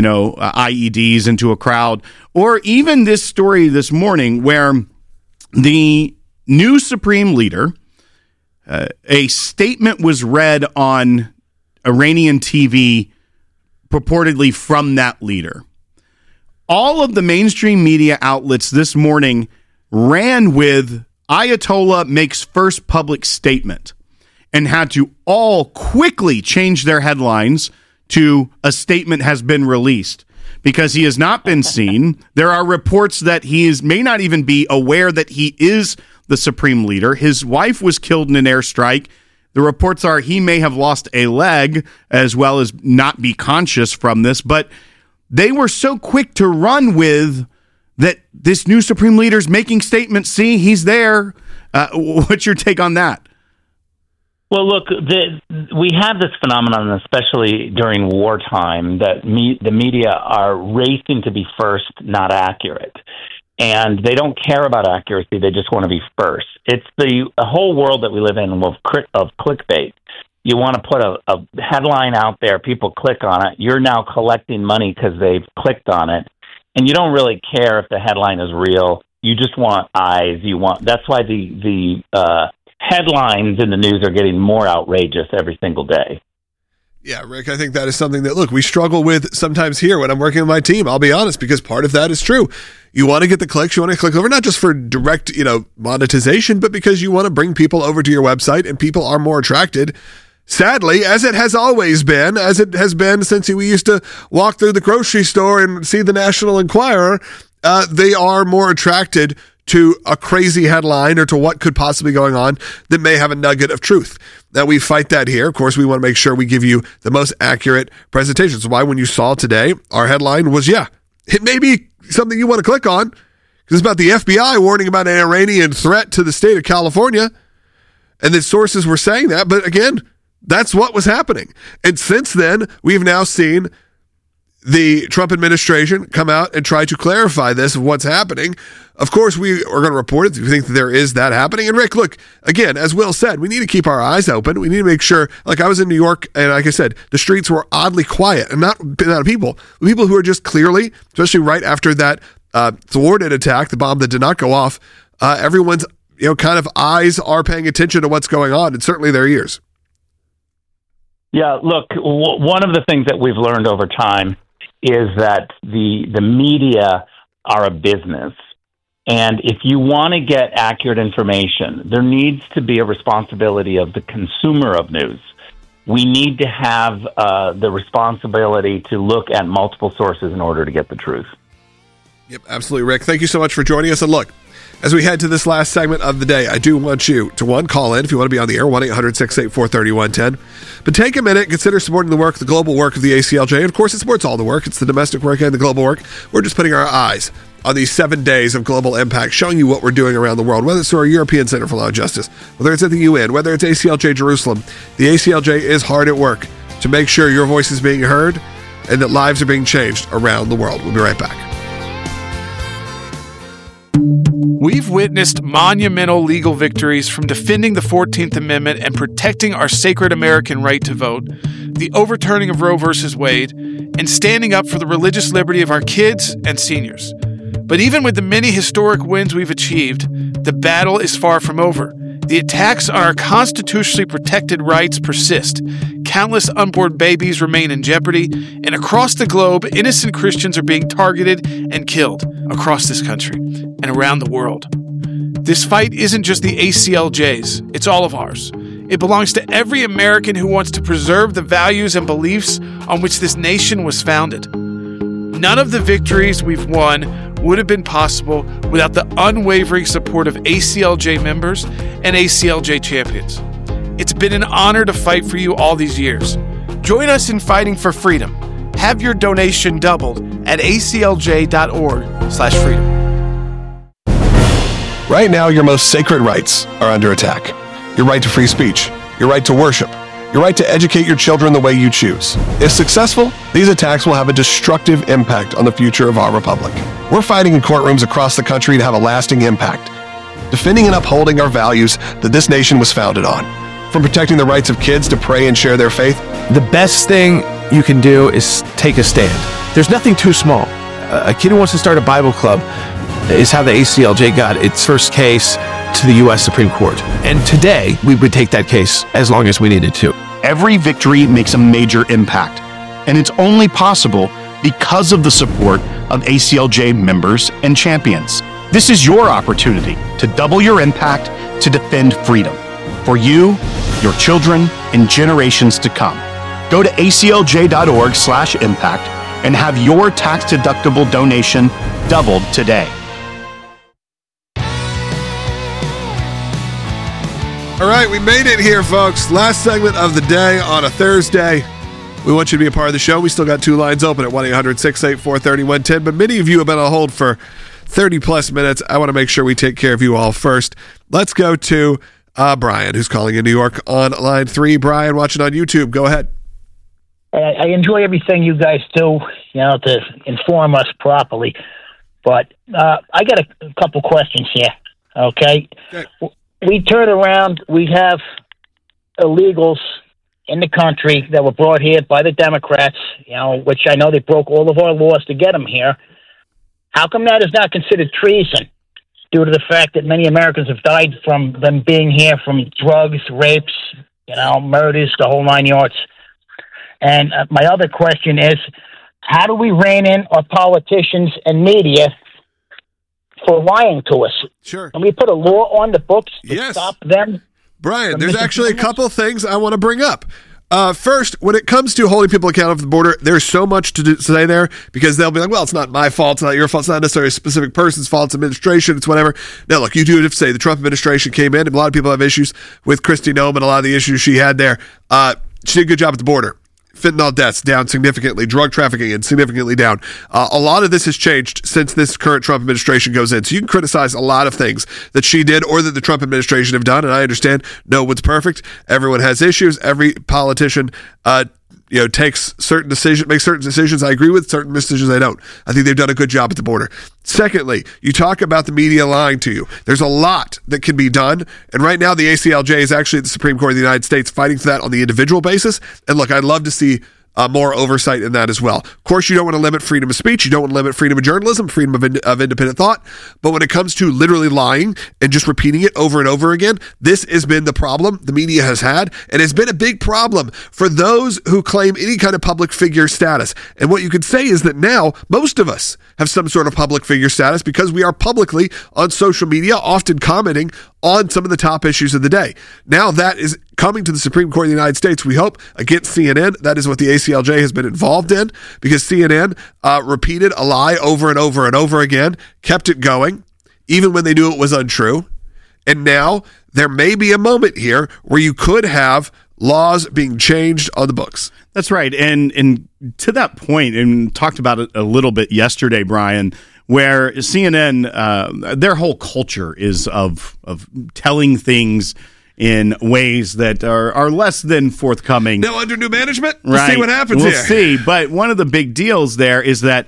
IEDs into a crowd. Or even this story this morning where the new Supreme Leader, a statement was read on Iranian TV purportedly from that leader. All of the mainstream media outlets this morning ran with Ayatollah makes first public statement and had to all quickly change their headlines to a statement has been released, because he has not been seen. There are reports that may not even be aware that he is the supreme leader. His wife was killed in an airstrike. The reports are he may have lost a leg as well as not be conscious from this. But they were so quick to run with that this new supreme leader's making statements. See, he's there. What's your take on that? Well, look, we have this phenomenon, especially during wartime, that the media are racing to be first, not accurate. And they don't care about accuracy. They just want to be first. It's the whole world that we live in of clickbait. You want to put a headline out there, people click on it. You're now collecting money because they've clicked on it. And you don't really care if the headline is real. You just want eyes. That's why the headlines in the news are getting more outrageous every single day. Yeah, Rick, I think that is something that, look, we struggle with sometimes here when I'm working with my team. I'll be honest, because part of that is true. You want to get the clicks, you want to click over, not just for direct, monetization, but because you want to bring people over to your website, and people are more attracted, sadly, as it has always been, as it has been since we used to walk through the grocery store and see the National Enquirer, they are more attracted to a crazy headline or to what could possibly be going on that may have a nugget of truth. Now, we fight that here. Of course, we want to make sure we give you the most accurate presentations. Why, when you saw today, our headline was, it may be something you want to click on, because it's about the FBI warning about an Iranian threat to the state of California. And the sources were saying that. But again, that's what was happening. And since then, we've now seen the Trump administration come out and try to clarify this of what's happening. Of course, we are going to report it. We think that there is that happening. And Rick, look, again, as Will said, we need to keep our eyes open. We need to make sure, like I was in New York, and like I said, the streets were oddly quiet, and not people who are just clearly, especially right after that thwarted attack, the bomb that did not go off, everyone's kind of eyes are paying attention to what's going on, and certainly their ears. Yeah, look, one of the things that we've learned over time is that the media are a business. And if you want to get accurate information, there needs to be a responsibility of the consumer of news. We need to have the responsibility to look at multiple sources in order to get the truth. Yep, absolutely, Rick. Thank you so much for joining us. And look, as we head to this last segment of the day, I do want you to, call in if you want to be on the air, 1-800-684-3110. But take a minute, consider supporting the global work of the ACLJ. And of course, it supports all the work. It's the domestic work and the global work. We're just putting our eyes on these 7 days of global impact, showing you what we're doing around the world, whether it's through our European Center for Law and Justice, whether it's at the UN, whether it's ACLJ Jerusalem. The ACLJ is hard at work to make sure your voice is being heard and that lives are being changed around the world. We'll be right back. We've witnessed monumental legal victories from defending the 14th Amendment and protecting our sacred American right to vote, the overturning of Roe v. Wade, and standing up for the religious liberty of our kids and seniors. But even with the many historic wins we've achieved, the battle is far from over. The attacks on our constitutionally protected rights persist. Countless unborn babies remain in jeopardy, and across the globe, innocent Christians are being targeted and killed across this country and around the world. This fight isn't just the ACLJ's, it's all of ours. It belongs to every American who wants to preserve the values and beliefs on which this nation was founded. None of the victories we've won would have been possible without the unwavering support of ACLJ members and ACLJ champions. It's been an honor to fight for you all these years. Join us in fighting for freedom. Have your donation doubled at aclj.org/freedom. Right now, your most sacred rights are under attack. Your right to free speech, your right to worship, your right to educate your children the way you choose. If successful, these attacks will have a destructive impact on the future of our republic. We're fighting in courtrooms across the country to have a lasting impact, defending and upholding our values that this nation was founded on. From protecting the rights of kids to pray and share their faith. The best thing you can do is take a stand. There's nothing too small. A kid who wants to start a Bible club is how the ACLJ got its first case to the U.S. Supreme Court. And today, we would take that case as long as we needed to. Every victory makes a major impact, and it's only possible because of the support of ACLJ members and champions. This is your opportunity to double your impact to defend freedom for you, your children, and generations to come. Go to aclj.org/impact and have your tax-deductible donation doubled today. All right, we made it here, folks. Last segment of the day on a Thursday. We want you to be a part of the show. We still got two lines open at 1-800-684-3110, but many of you have been on hold for 30-plus minutes. I want to make sure we take care of you all first. Let's go to Brian, who's calling in New York on line 3. Brian, watching on YouTube. Go ahead. I enjoy everything you guys do, to inform us properly. But I got a couple questions here, okay? We turn around, we have illegals in the country that were brought here by the Democrats, which I know they broke all of our laws to get them here. How come that is not considered treason due to the fact that many Americans have died from them being here from drugs, rapes, murders, the whole 9 yards? And my other question is, how do we rein in our politicians and media for lying to us? Sure. Can we put a law on the books to stop them? Brian, there's actually a couple things I want to bring up. First, when it comes to holding people accountable for the border, there's so much to say there, because they'll be like, well, it's not my fault, it's not your fault, it's not necessarily a specific person's fault, it's administration, it's whatever. Now, look, you do have to say the Trump administration came in, and a lot of people have issues with Kristi Noem and a lot of the issues she had there. She did a good job at the border. Fentanyl deaths down significantly, drug trafficking and significantly down. A lot of this has changed since this current Trump administration goes in. So you can criticize a lot of things that she did or that the Trump administration have done. And I understand no one's perfect. Everyone has issues. Every politician, takes certain decisions, makes certain decisions I agree with, certain decisions I don't. I think they've done a good job at the border. Secondly, you talk about the media lying to you. There's a lot that can be done. And right now, the ACLJ is actually at the Supreme Court of the United States fighting for that on the individual basis. And look, I'd love to see more oversight in that as well. Of course, you don't want to limit freedom of speech. You don't want to limit freedom of journalism, freedom of independent thought. But when it comes to literally lying and just repeating it over and over again, this has been the problem the media has had, and it's been a big problem for those who claim any kind of public figure status. And what you could say is that now most of us have some sort of public figure status because we are publicly on social media, often commenting on some of the top issues of the day. Now that is coming to the Supreme Court of the United States, we hope, against CNN. That is what the ACLJ has been involved in, because CNN repeated a lie over and over and over again, kept it going, even when they knew it was untrue. And now there may be a moment here where you could have laws being changed on the books. That's right. And to that point, and talked about it a little bit yesterday, Brian, where CNN, their whole culture is of telling things in ways that are less than forthcoming. Now, under new management, we'll see what happens here. We'll see. But one of the big deals there is that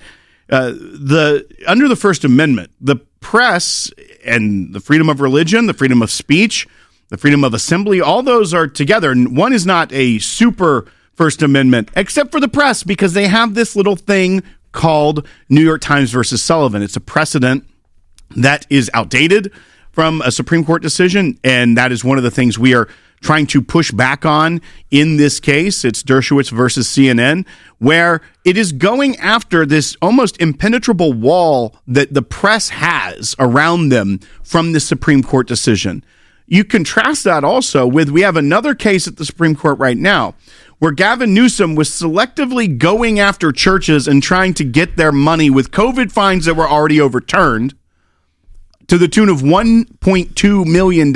under the First Amendment, the press and the freedom of religion, the freedom of speech, the freedom of assembly, all those are together. And one is not a super First Amendment, except for the press, because they have this little thing called New York Times versus Sullivan. It's a precedent that is outdated from a Supreme Court decision, and that is one of the things we are trying to push back on in this case. It's Dershowitz versus CNN, where it is going after this almost impenetrable wall that the press has around them from the Supreme Court decision. You contrast that also with, we have another case at the Supreme Court right now where Gavin Newsom was selectively going after churches and trying to get their money with COVID fines that were already overturned to the tune of $1.2 million.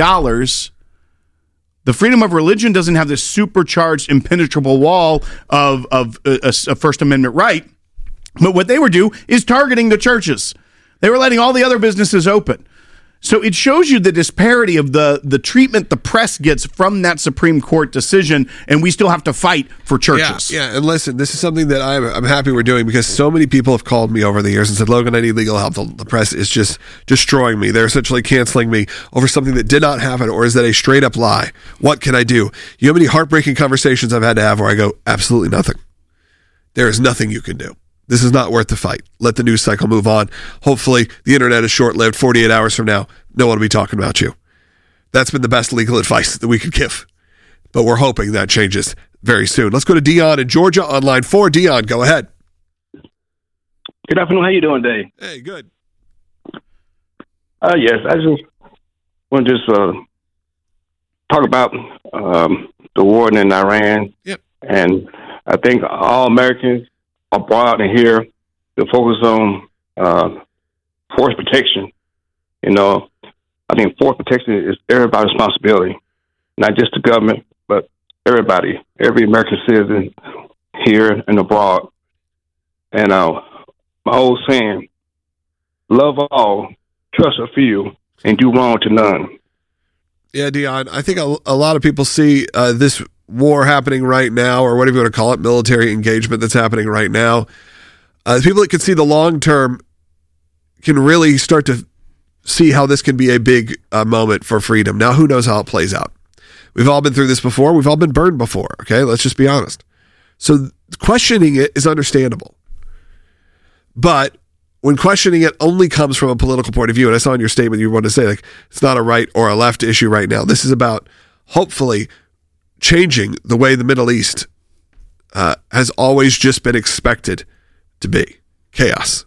The freedom of religion doesn't have this supercharged, impenetrable wall of a First Amendment right. But what they were doing is targeting the churches. They were letting all the other businesses open. So it shows you the disparity of the treatment the press gets from that Supreme Court decision, and we still have to fight for churches. Yeah, and listen, this is something that I'm happy we're doing, because so many people have called me over the years and said, Logan, I need legal help. The press is just destroying me. They're essentially canceling me over something that did not happen, or is that a straight up lie? What can I do? You know how many heartbreaking conversations I've had to have where I go, absolutely nothing. There is nothing you can do. This is not worth the fight. Let the news cycle move on. Hopefully, the internet is short-lived. 48 hours from now, no one will be talking about you. That's been the best legal advice that we could give. But we're hoping that changes very soon. Let's go to Dion in Georgia on line 4. Dion, go ahead. Good afternoon. How you doing today? Hey, good. Yes, I just want to talk about the war in Iran. Yep. And I think all Americans brought out in here to focus on forest protection. I think forest protection is everybody's responsibility, not just the government, but everybody, every American citizen here and abroad. And my old saying, love all, trust a few, and do wrong to none. Yeah, Dion, I think a lot of people see this war happening right now, or whatever you want to call it, military engagement that's happening right now. People that can see the long term can really start to see how this can be a big moment for freedom. Now, who knows how it plays out? We've all been through this before. We've all been burned before. Okay, let's just be honest. So questioning it is understandable. But when questioning it only comes from a political point of view, and I saw in your statement you wanted to say, like, it's not a right or a left issue right now. This is about hopefully changing the way the Middle East has always just been expected to be. Chaos.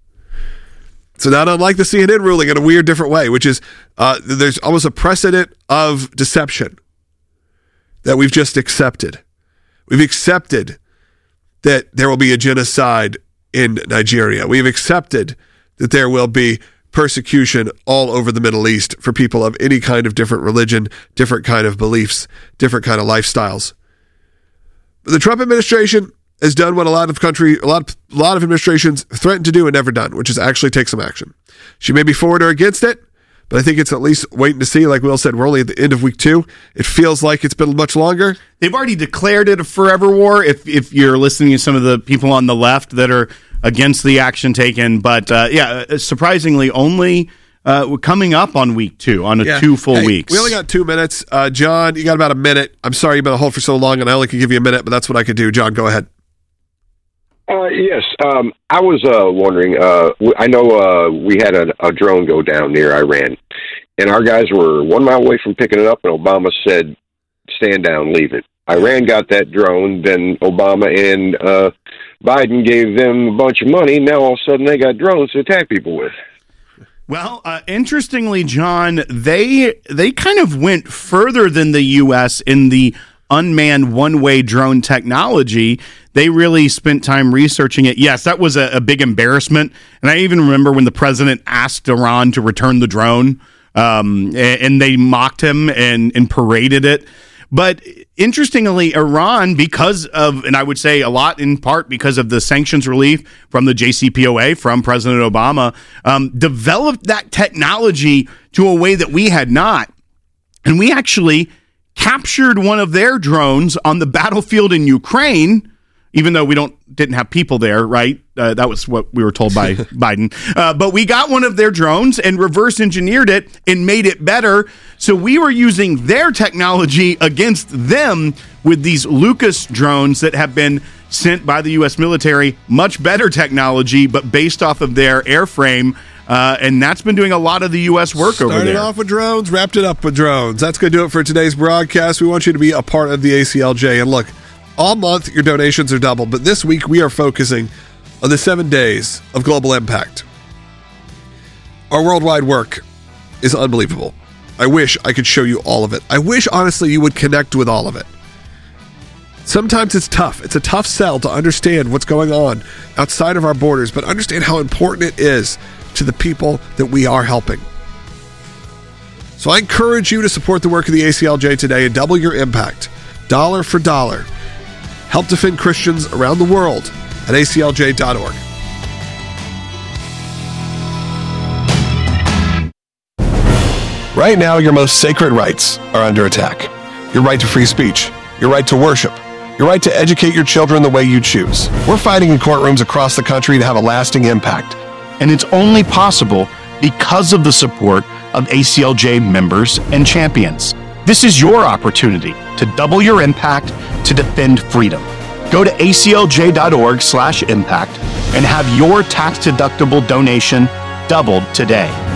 So not unlike the CNN ruling in a weird, different way, which is there's almost a precedent of deception that we've just accepted. We've accepted that there will be a genocide in Nigeria. We've accepted that there will be persecution all over the Middle East for people of any kind of different religion, different kind of beliefs, different kind of lifestyles. But the Trump administration has done what a lot of administrations threatened to do and never done, which is actually take some action. She may be for it or against it, but I think it's at least waiting to see. Like Will said, we're only at the end of week 2. It feels like it's been much longer. They've already declared it a forever war, if you're listening to some of the people on the left that are against the action taken. But surprisingly, only coming up on week 2, on 2 full weeks. We only got 2 minutes. John, you got about a minute. I'm sorry you've been on hold for so long, and I only can give you a minute, but that's what I could do. John, go ahead. Yes. I was wondering, I know we had a drone go down near Iran, and our guys were 1 mile away from picking it up, and Obama said, stand down, leave it. Iran got that drone, then Obama and Biden gave them a bunch of money. Now all of a sudden they got drones to attack people with. Well, interestingly, John, they kind of went further than the U.S. in the unmanned one-way drone technology. They really spent time researching it. Yes, that was a big embarrassment. And I even remember when the president asked Iran to return the drone, and they mocked him and paraded it. But interestingly, Iran, because of, and I would say a lot in part because of the sanctions relief from the JCPOA, from President Obama, developed that technology to a way that we had not. And we actually captured one of their drones on the battlefield in Ukraine, even though we didn't have people there, right? That was what we were told by Biden. But we got one of their drones and reverse engineered it and made it better. So we were using their technology against them with these Lucas drones that have been sent by the U.S. military. Much better technology, but based off of their airframe. And that's been doing a lot of the U.S. work over there. Started off with drones, wrapped it up with drones. That's going to do it for today's broadcast. We want you to be a part of the ACLJ. And look, all month your donations are doubled, but this week we are focusing on the 7 days of global impact. Our worldwide work is unbelievable. I wish I could show you all of it. I wish, honestly, you would connect with all of it. Sometimes it's tough. It's a tough sell to understand what's going on outside of our borders, but understand how important it is to the people that we are helping. So I encourage you to support the work of the ACLJ today and double your impact, dollar for dollar. Help defend Christians around the world at aclj.org. Right now, your most sacred rights are under attack. Your right to free speech, your right to worship, your right to educate your children the way you choose. We're fighting in courtrooms across the country to have a lasting impact. And it's only possible because of the support of ACLJ members and champions. This is your opportunity to double your impact to defend freedom. Go to aclj.org/impact and have your tax-deductible donation doubled today.